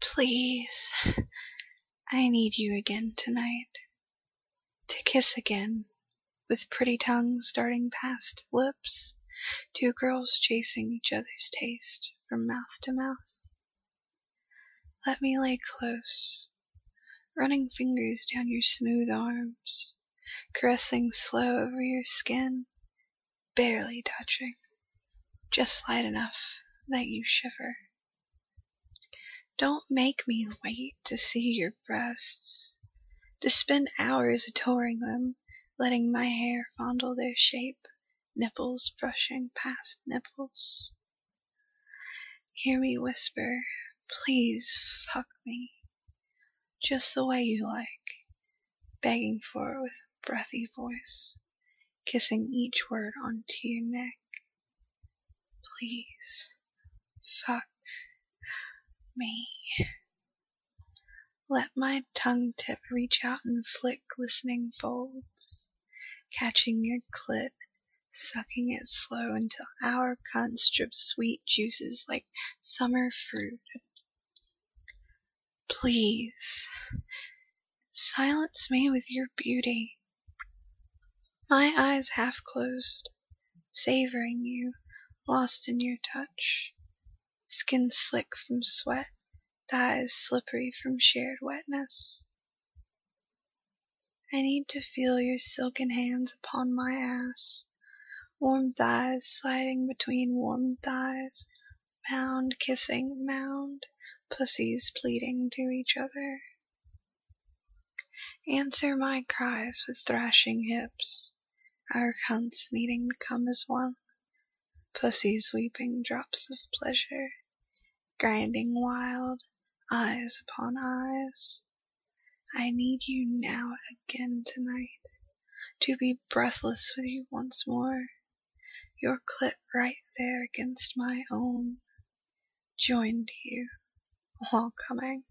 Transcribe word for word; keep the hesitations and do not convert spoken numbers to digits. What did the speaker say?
Please, I need you again tonight. To kiss again, with pretty tongues darting past lips, two girls chasing each other's taste from mouth to mouth. Let me lay close, running fingers down your smooth arms, caressing slow over your skin, barely touching, just light enough that you shiver. Don't make me wait to see your breasts, to spend hours adoring them, letting my hair fondle their shape, nipples brushing past nipples. Hear me whisper, please fuck me, just the way you like, begging for it with breathy voice, kissing each word onto your neck. Please fuck me. Let my tongue tip reach out and flick glistening folds, catching your clit, sucking it slow until our cunt strips sweet juices like summer fruit. Please, silence me with your beauty. My eyes half closed, savoring you, lost in your touch. Skin slick from sweat, thighs slippery from shared wetness. I need to feel your silken hands upon my ass, warm thighs sliding between warm thighs, mound kissing mound, pussies pleading to each other. Answer my cries with thrashing hips, our cunts needing to come as one, pussies weeping drops of pleasure, grinding wild, eyes upon eyes. I need you now again tonight, to be breathless with you once more, your clit right there against my own, joined to you while coming.